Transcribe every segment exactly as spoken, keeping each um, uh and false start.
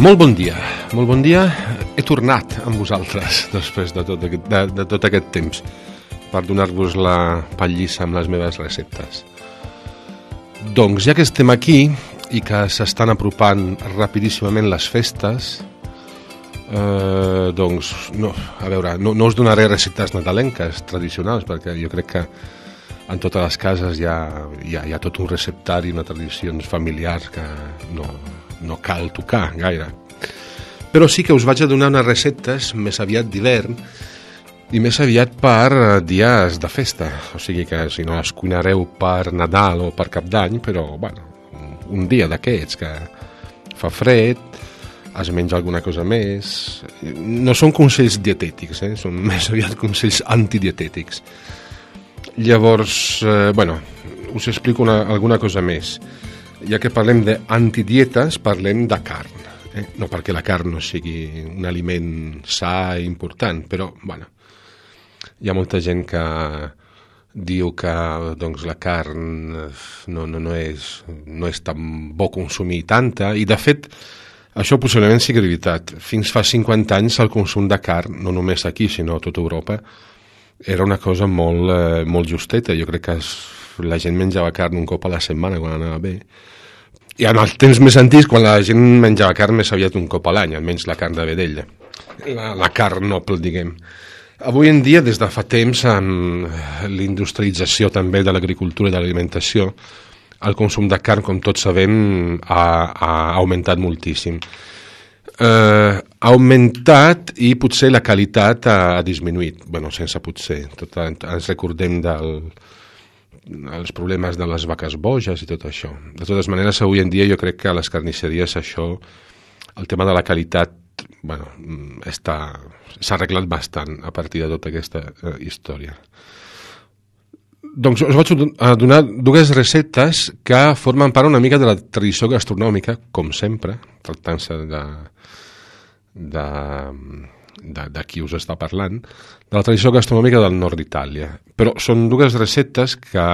Molt bon dia, molt bon dia. He tornat amb vosaltres després de tot aquest, de, de tot aquest temps per donar-vos la pallissa amb les meves receptes. Doncs ja que estem aquí i que s'estan apropant rapidíssimament les festes, eh, doncs no, a veure, no, no us donaré receptes nadalenques tradicionals, perquè jo crec que en totes les cases hi ha, hi ha, hi ha tot un receptari, una tradicions familiars que no, no cal tocar gaire. Però sí que us vaig a donar unes receptes més aviat d'hivern i més aviat per dies de festa. O sigui que si no les cuinareu per Nadal o per Cap d'Any, però bueno, un dia d'aquests que fa fred, es menja alguna cosa més. No són consells dietètics, eh? Són més aviat consells antidietètics. Llavors, eh, bueno, us explico una, alguna cosa més. Ja que parlem d'antidietes, parlem de carn. Eh? No perquè la carn no sigui un aliment sa i important, però, bueno, hi ha molta gent que diu que doncs, la carn no, no, no, és, no és tan bo consumir tanta, i de fet, això possiblement sigui veritat. Fins fa cinquanta anys el consum de carn, no només aquí, sinó a tota Europa, era una cosa molt, eh, molt justeta. Jo crec que es, la gent menjava carn un cop a la setmana quan anava bé. I en els temps més antics, quan la gent menjava carn més aviat un cop a l'any, almenys la carn de vedella, la, la carn noble, diguem. Avui en dia, des de fa temps, amb l'industrialització també de l'agricultura i de l'alimentació, el consum de carn, com tots sabem, ha, ha augmentat moltíssim. Eh, ha augmentat i potser la qualitat ha, ha disminuït. Bueno, sense potser. Tot, ens recordem del... els problemes de les vaques boges i tot això. De totes maneres, avui en dia jo crec que a les carnisseries això, el tema de la qualitat, bueno, està, s'ha arreglat bastant a partir de tota aquesta eh, història. Doncs us vaig a donar dues receptes que formen part una mica de la tradició gastronòmica, com sempre, tractant-se de, de, de, de qui us està parlant, de la tradició gastronòmica del nord d'Itàlia. Però són dues receptes que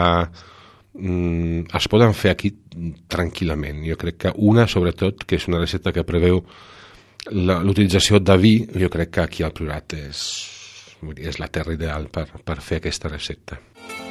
mm, es poden fer aquí tranquil·lament. Jo crec que una, sobretot, que és una recepta que preveu la, l'utilització de vi, jo crec que aquí al Priorat és, és la terra ideal per, per fer aquesta recepta.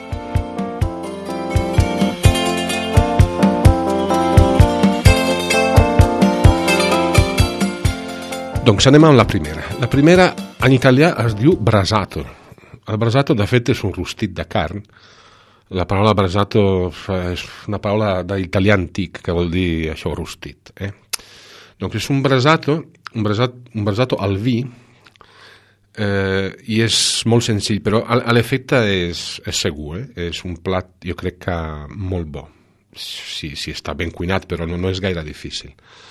Doncs anem amb la primera. La primera, en italià, es diu brasato. El brasato, de fet, és un rostit de carn. La paraula brasato és una paraula d'italià antic, que vol dir això, rostit. Eh? Doncs és un brasato, un brasato, un brasato al vi, eh, i és molt senzill, però a l'efecte és, és segur. Eh? És un plat, jo crec que molt bo. Si, si està ben cuinat, però no, no és gaire difícil.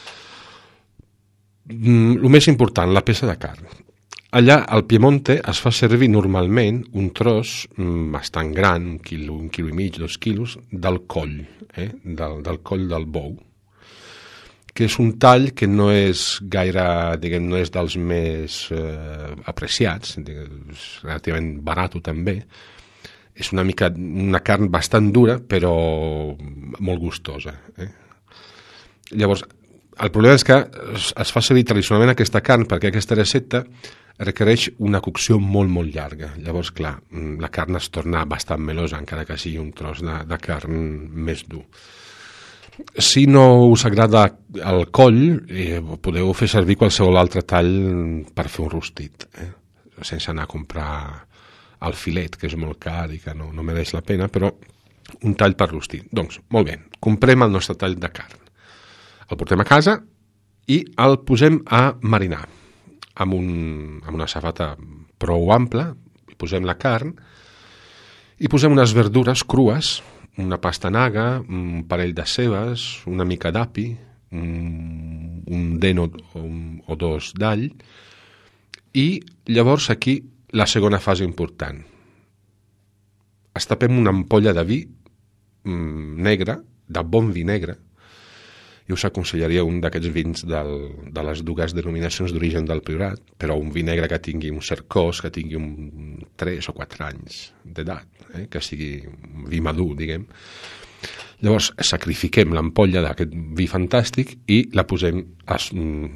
El més important, la peça de carn. Allà al Piemonte es fa servir normalment un tros bastant gran, un quilo, un quilo i mig, dos quilos, del coll, eh? del, del coll del bou, que és un tall que no és gaire, diguem, no és dels més eh, apreciats, diguem, és relativament barat també. És una mica una carn bastant dura, però molt gustosa. Eh? Llavors, el problema és que es fa servir tradicionalment aquesta carn perquè aquesta recepta requereix una cocció molt, molt llarga. Llavors, clar, la carn es torna bastant melosa, encara que sigui un tros de, de carn més dur. Si no us agrada el coll, eh, podeu fer servir qualsevol altre tall per fer un rostit, eh? Sense anar a comprar el filet, que és molt car i que no, no mereix la pena, però un tall per rostit. Doncs, molt bé, comprem el nostre tall de carn. El portem a casa i el posem a marinar amb, un, amb una safata prou ampla. Hi posem la carn i posem unes verdures crues, una pastanaga, un parell de cebes, una mica d'api, un, un dent o, un, o dos d'all, i llavors aquí la segona fase important. Estapem una ampolla de vi mm, negre, de bon vi negre. Jo us aconsellaria un d'aquests vins del, de les dues denominacions d'origen del Priorat, però un vi negre que tingui un cert cos, que tingui un tres o quatre anys d'edat, eh? Que sigui un vi madur, diguem. Llavors sacrifiquem l'ampolla d'aquest vi fantàstic i la posem a,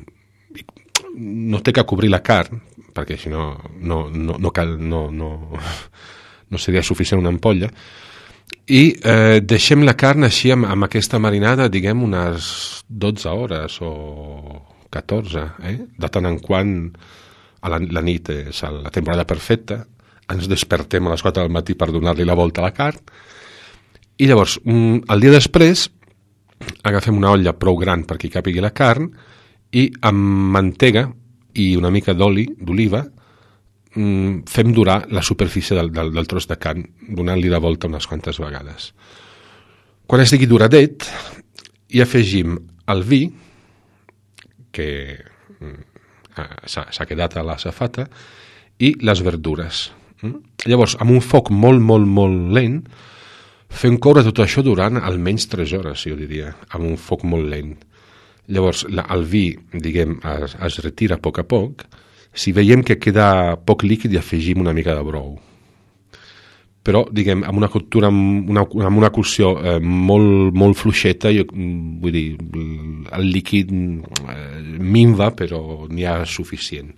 no té que cobrir la carn, perquè si no no, no, no, cal, no, no, no seria suficient una ampolla, i eh, deixem la carn així amb, amb aquesta marinada, diguem, unes dotze hores o catorze, eh? De tant en quant a la, la nit és la temporada perfecta, ens despertem a les quatre del matí per donar-li la volta a la carn, i llavors, el dia després, agafem una olla prou gran perquè hi càpigui la carn i amb mantega i una mica d'oli d'oliva fem durar la superfície del, del, del tros de carn, donant-li la volta unes quantes vegades. Quan estigui duradet, hi afegim el vi, que s'ha quedat a la safata, i les verdures. Llavors, amb un foc molt, molt, molt lent, fem coure tot això durant almenys tres hores, jo diria, amb un foc molt lent. Llavors, la, el vi, diguem, es, es retira a poc a poc. Si veiem que queda poc líquid, hi afegim una mica de brou. Però, diguem, amb una coctura, amb una, amb una cocció eh, molt, molt fluixeta, jo, vull dir, el líquid eh, minva, però n'hi ha suficient.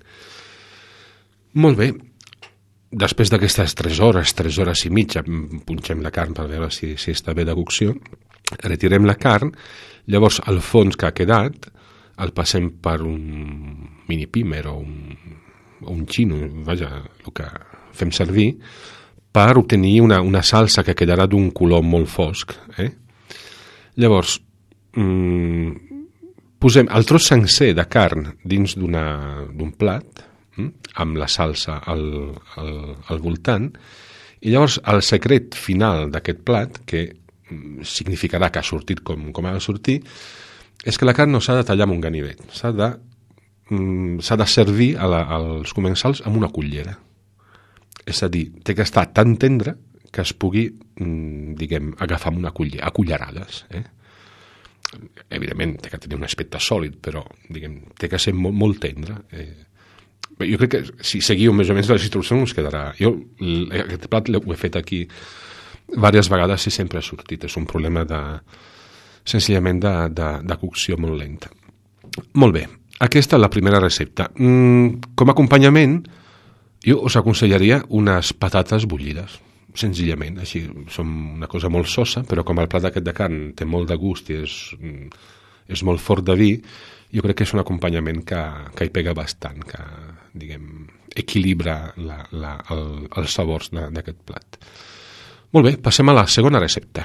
Molt bé. Després d'aquestes tres hores, tres hores i mitja, punxem la carn per veure si, si està bé de cocció, retirem la carn, llavors el fons que ha quedat el passem per un mini pimer o un, o un xino, vaja, el que fem servir, per obtenir una, una salsa que quedarà d'un color molt fosc. Eh? Llavors, mmm, posem el tros sencer de carn dins d'un plat, amb la salsa al, al, al voltant, i llavors el secret final d'aquest plat, que significarà que ha sortit com, com ha de sortir, és que la carn no s'ha de tallar amb un ganivet, s'ha de, s'ha de servir a la, als comensals amb una cullera. És a dir, té que estar tan tendre que es pugui, diguem, agafar amb una cullera, a cullerades. Eh? Evidentment, té que tenir un aspecte sòlid, però, diguem, té que ser molt, molt tendre. Eh? Jo crec que si seguiu més o menys les instruccions us quedarà. Jo aquest plat ho he fet aquí diverses vegades i sempre ha sortit. És un problema de, senzillament de, de, de cocció molt lenta. Molt bé, aquesta és la primera recepta. Mm, com a acompanyament, jo us aconsellaria unes patates bullides, senzillament. Així, són una cosa molt sosa, però com el plat aquest de carn té molt de gust i és, és molt fort de vi, jo crec que és un acompanyament que, que hi pega bastant, que, diguem, equilibra la, la, el, els sabors d'aquest plat. Molt bé, passem a la segona recepta.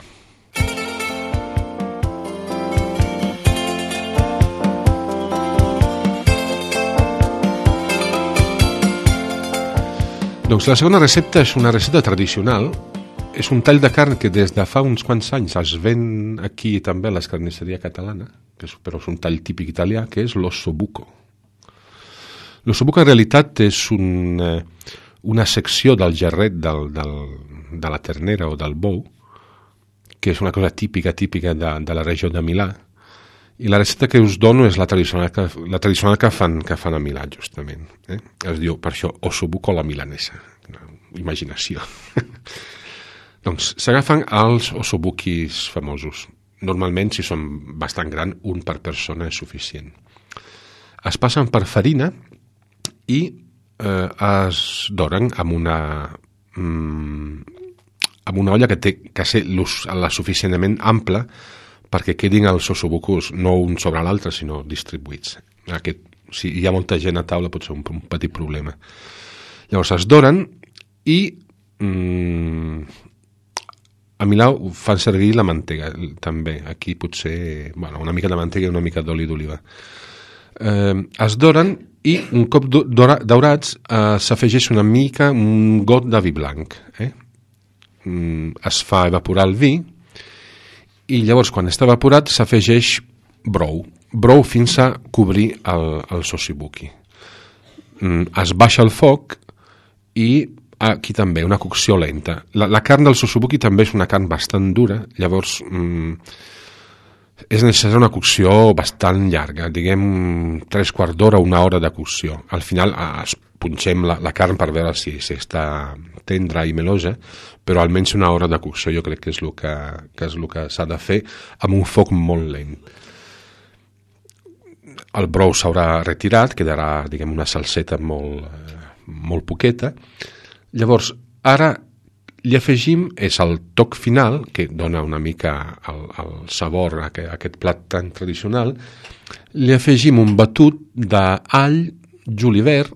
Doncs la segona recepta és una recepta tradicional. És un tall de carn que des de fa uns quants anys es ven aquí també a l'escarnisseria catalana, que és, però és un tall típic italià, que és l'ossobuco. L'ossobuco en realitat és un, una secció del gerret del, del, de la ternera o del bou, que és una cosa típica, típica de, de la regió de Milà, i la recepta que us dono és la tradicional que, la tradicional que, fan, que fan a Milà, justament. Eh? Es diu, per això, ossobuco a la milanesa. Imaginació. Doncs s'agafen els ossobuquis famosos. Normalment, si són bastant grans, un per persona és suficient. Es passen per farina i eh, es doren amb una, mm, amb una olla que té que ser la suficientment ampla perquè quedin els ossobucos no un sobre l'altre, sinó distribuïts. Aquest, si hi ha molta gent a taula pot ser un, un petit problema. Llavors es doren i mm, a Milà fan servir la mantega també. Aquí potser bueno, una mica de mantega i una mica d'oli d'oliva. Eh, es doren i un cop daurats eh, s'afegeix una mica un got de vi blanc. Eh? Mm, es fa evaporar el vi i llavors quan està evaporat s'afegeix brou. Brou fins a cobrir el, el sossibuki. Mm, es baixa el foc i aquí també, una cocció lenta. La, la carn del sossibuki també és una carn bastant dura, llavors mm, és necessària una cocció bastant llarga, diguem tres quarts d'hora, una hora de cocció. Al final es punxem la, la carn per veure si, si està tendra i melosa, però almenys una hora de cocció jo crec que és el que, que, és el que s'ha de fer amb un foc molt lent. el brou s'haurà retirat, quedarà, diguem, una salseta molt, eh, molt poqueta. Llavors, ara li afegim, és el toc final, que dona una mica el, el sabor a aquest, a aquest plat tan tradicional, li afegim un batut d'all, julivert,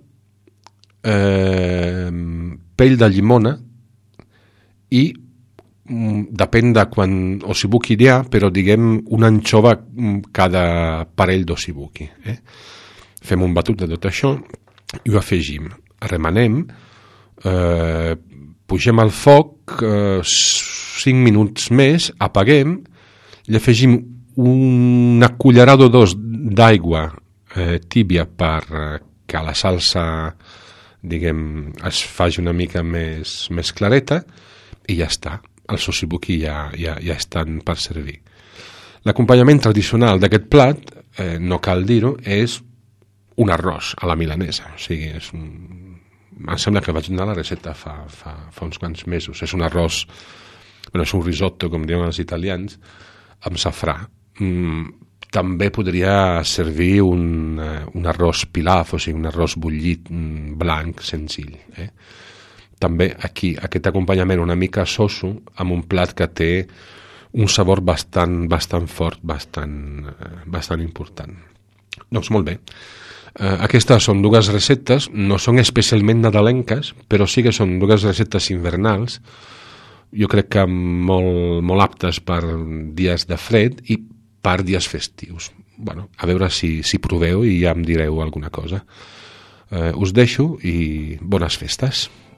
eh, pell de llimona i depèn de quan ossibuki hi ha, però diguem una anxova cada parell d'ossibuki. Eh? Fem un batut de tot això i ho afegim. Remenem, eh, pugem al foc eh, cinc minuts més, apaguem, li afegim una cullerada o dos d'aigua eh, tíbia per eh, que la salsa, diguem, es faci una mica més, més clareta i ja està. Els ossibuki ja, ja, ja estan per servir. L'acompanyament tradicional d'aquest plat, eh, no cal dir-ho, és un arròs a la milanesa. O sigui, és un... em sembla que vaig donar la recepta fa, fa, fa uns quants mesos. És un arròs, bueno, és un risotto, com diuen els italians, amb safrà. Mm, també podria servir un, un arròs pilaf, o sigui, un arròs bullit blanc, senzill, eh? També aquí, aquest acompanyament una mica soso, amb un plat que té un sabor bastant, bastant fort, bastant, bastant important. Doncs molt bé. Eh, aquestes són dues receptes, no són especialment nadalenques, però sí que són dues receptes invernals, jo crec que molt, molt aptes per dies de fred i per dies festius. Bueno, a veure si, si proveu i ja em direu alguna cosa. Eh, us deixo i bones festes.